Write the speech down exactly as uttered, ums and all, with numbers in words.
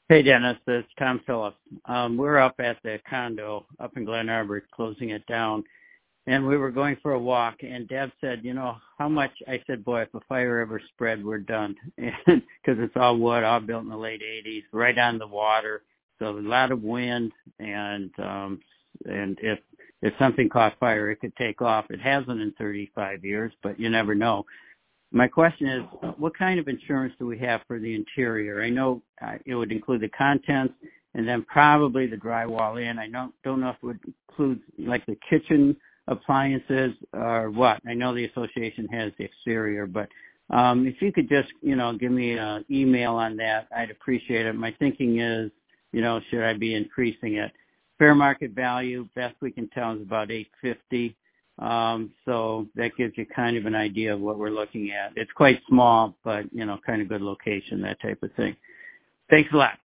Hey, Dennis, it's Tom Phillips. Um, we're up at the condo up in Glen Arbor, closing it down, and we were going for a walk, and Deb said, you know, how much? I said, boy, if a fire ever spread, we're done, because it's all wood, all built in the late eighties, right on the water, so a lot of wind, and um, and if if something caught fire, it could take off. It hasn't in thirty-five years, but you never know. My question is, what kind of insurance do we have for the interior? I know uh, it would include the contents and then probably the drywall in. I don't, don't know if it would include like the kitchen appliances or what. I know the association has the exterior, but um, if you could just, you know, give me an email on that, I'd appreciate it. My thinking is, you know, should I be increasing it? Fair market value, best we can tell, is about eight fifty. Um, so that gives you kind of an idea of what we're looking at. It's quite small, but, you know, kind of good location, that type of thing. Thanks a lot.